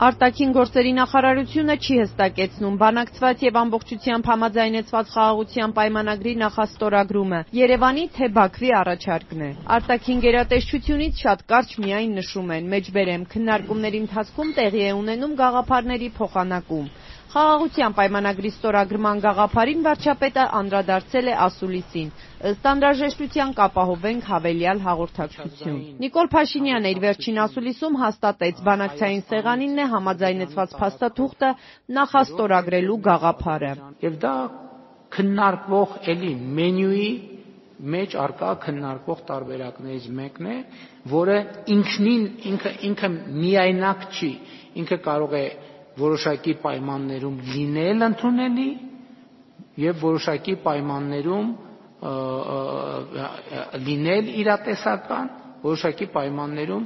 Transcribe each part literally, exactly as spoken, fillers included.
Արտաքին գործերի նախարարությունը չի հստակեցնում բանակցված եւ ամբողջությամբ համաձայնեցված խաղաղության պայմանագրի նախաստորագրումը Երևանի թե Բաքվի առաջարկն է։ Արտաքին գերատեսչությունից շատ կարճ միայն նշում են՝ մեջբերեմ քննարկումների ընթացքում տեղի է ունենում գաղափարների փոխանակում։ Խաղաղության պայմանագրի ստորագրման գաղափարին վարչապետը անդրադարձել է ասուլիսին, ըստ անհրաժեշտության կապահովենք հավելյալ հաղորդակցություն։ Նիկոլ Փաշինյանն իր վերջին ասուլիսում հաստատեց բանակցային սեղանինն է համաձայնեցված փաստաթուղթը նախաստորագրելու գաղափարը։ Եվ դա քննարկվող էլի մենյուի մեջ արկա քննարկվող տարբերակներից մեկն է, որը ինքնին ինքը ինքը միայնակ չի, ինքը կարող է որոշակի պայմաններում լինել ընդունելի եւ որոշակի պայմաններում լինել իրատեսական, որոշակի պայմաններում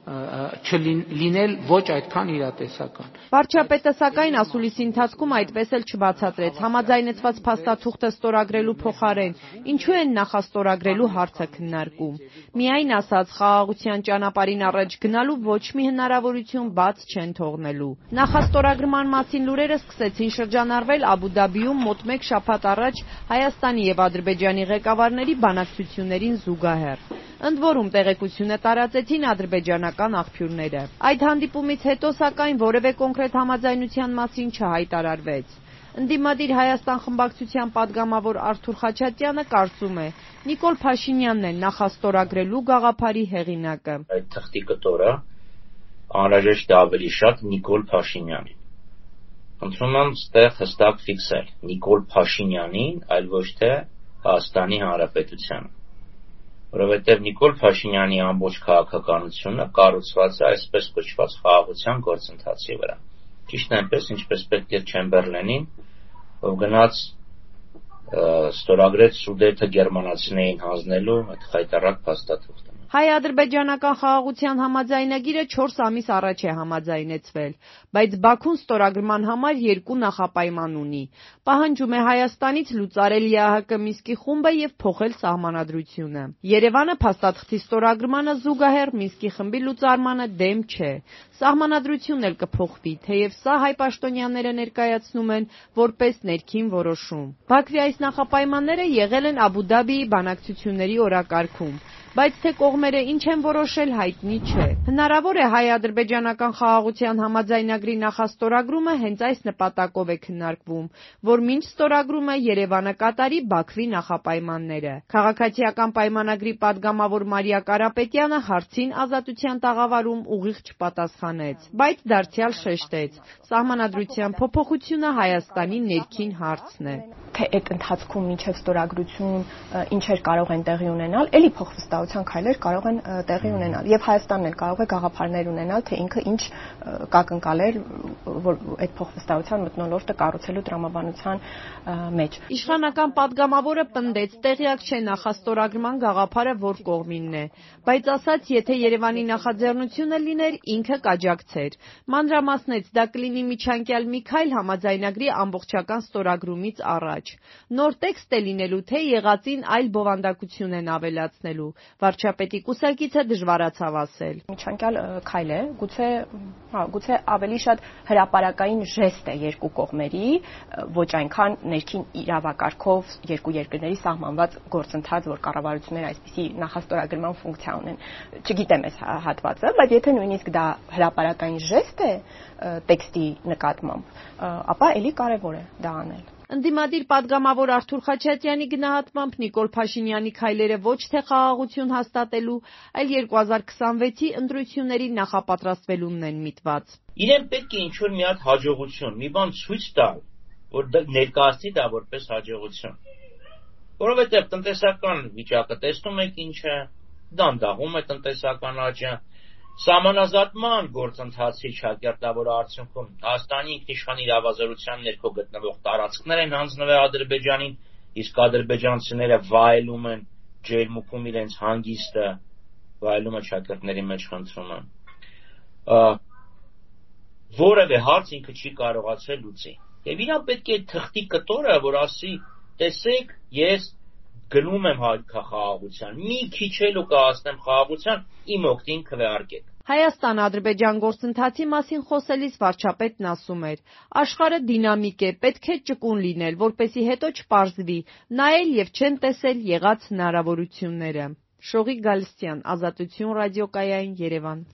չլինել ոչ այդքան իրատեսական։ Վարչապետը սակայն ասուլիսի ընթացքում այդպես էլ չբացատրեց համաձայնեցված փաստաթուղթը ստորագրելու փոխարեն ինչու են նախաստորագրելու հարցը քննարկում։ Միայն ասաց խաղաղության ճանապարհին առաջ գնալու ոչ մի հնարավորություն բաց չեն թողնելու։ Նախաստորագրման մասին լուրերը սկսեցին շրջանառվել Աբու Դաբիում մոտ մեկ շաբաթ առաջ Հայաստանի եւ Ադրբեջանի ղեկավարների բանակցություններին զուգահեռ։ Ընդ որում տեղեկությունը տարածեցին ադրբեջանական աղբյուրները։ Այդ հանդիպումից հետո սակայն որևէ կոնկրետ համաձայնության մասին չհայտարարվեց։ Ընդդիմադիր Հայաստան խմբակցության падգամավոր Արթուր Խաչատյանը կարծում է՝ Նիկոլ Փաշինյանն է նախաստորագրելու գաղափարի հեղինակը։ Այդ թղթի կտորը անհրաժեշտ է ավելի շատ Նիկոլ Փաշինյանին։ Խնդրում եմ ստեղ հստակ ֆիքսել Նիկոլ Փաշինյանին, այլ ոչ թե Հայաստանի Հանրապետությանը։ Որովհետև Նիկոլ Փաշինյանի ամբողջ քաղաքականությունը կառուցված է այսպես կոչված խաղաղության գործընթացի վրա։ Ճիշտ այնպես, ինչպես պետք է Չեմբերլենին, ով գնաց ստորագրեց Սուդետը գերմանացիներին հանձնելու այդ խայտառակ փաստաթուղթը։ Հայ-ադրբեջանական խաղաղության համաձայնագիրը չորս ամիս առաջ է համաձայնեցվել, բայց Բաքուն ստորագրման համար երկու նախապայման ունի։ Պահանջում է Հայաստանից լուծարել ԵԱՀԿ Մինսկի խումբը եւ փոխել սահմանադրությունը։ Երևանը փաստաթղթի ստորագրմանը զուգահեռ Մինսկի խմբի լուծարմանը դեմ չէ։ Սահմանադրությունն էլ կփոխվի, թեև սա հայ պաշտոնյաները ներկայացնում են որպես ներքին որոշում։ Բաքվի այս նախապայմանները եղել են Աբու Դաբիի բանակցությունների օրակարգում, բայց թե կողմերը ինչ են որոշել հայտնի չէ։ Հնարավոր է հայ-ադրբեջանական խաղաղության համաձայնագրի նախաստորագրումը հենց այս նպատակով է քննարկվում, որ մինչ ստորագրումը Երևանը կատարի Բաքվի նախապայմանները։ Քաղաքացիական պայմանագրի падգամավոր Մարիա Կարապետյանը հարցին Ազատության տաղավարում ուղիղ չպատասխանեց, բայց դարձյալ շեշտեց՝ սահմանադրության փոփոխությունը Հայաստանի ներքին հարցն է։ Թե այդ ընթացքում մինչև ստորագրություն ինչեր կարող են տեղի ունենալ, էլի փոխվստահության քայլեր կարող են տեղի ունենալ եւ Հայաստանն էլ կարող է գաղափարներ ունենալ, թե ինքը ինչ կակնկալեր, որ այդ փոխվստահության մթնոլորտը կառուցելու տրամաբանության մեջ։ Իշխանական падգամավորը պնդեց տեղյակ չէ նախաստորագրման գաղափարը որ կողմինն է, բայց ասաց, եթե Երևանի նախաձեռնությունը լիներ, ինքը կաջակցեր։ Մանրամասնեց, դա կլինի միջանկյալ մի քայլ համաձայնագրի ամբողջական ստորագրումից առաջ։ Նոր տեքստ է լինելու, թե եղածին այլ բովանդակություն են ավելացնելու։ Վարչապետի կուսակիցը դժվարացավ ասել։ Միջանկյալ քայլ է, գուցե, հա, գուցե ավելի շատ հրապարակային ժեստ է երկու կողմերի, ոչ այնքան ներքին իրավակարգով երկու երկրների սահմանված գործընթաց, որ կառավարությունները այսպիսի նախաստորագրման ֆունկցիա ունեն։ Չգիտեմ այս հատվածը, բայց եթե նույնիսկ դա հրապարակային ժեստ է տեքստի նկատմամբ, ապա էլի կարևոր է դա անել։ Ընդդիմադիր падգամավոր Արթուր Խաչատյանի գնահատմամբ Նիկոլ Փաշինյանի քայլերը ոչ թե խաղաղություն հաստատելու, այլ երկու հազար քսանվեցի ընտրությունների նախապատրաստվելունն են միտված։ Իրեն պետք է ինչ-որ մի հատ հաջողություն, մի բան ցույց տալ, որ ներկայացնի դա որպես հաջողություն։ Որովհետև տնտեսական վիճակը տեսնում եք ինչ է, դանդաղում է տնտեսական աճը, Սահմանազատման գործընթացի ճակերտավոր արդյունքում Հայաստանի ինքնիշխան իրավազորության ներքո գտնվող տարածքներ են հանձնվել Ադրբեջանին, իսկ ադրբեջանցիները վայելում են ջերմուկում իրենց հանգիստը, վայելումը ճակերտների մեջ խնդրում են։ Որևէ հարց ինքը չի կարողացել լուծի։ Եվ իրան պետք է թղթի կտորը, որ ասի, տեսեք, ես գնում եմ խաղաղության, մի քիչ էլ ու կհասնեմ խաղաղության, իմ օգտին քվեարկեք։ Հայաստան-Ադրբեջան գործընթացի մասին խոսելիս վարչապետն ասում էր. «Աշխարհը դինամիկ է, պետք է ճկուն լինել, որպեսզի հետո չպարզվի, նայել և չեն տեսել եղած հնարավորությունները»։ Շողիկ Գալստյան, Ազատություն ռադիոկայան, Երևան։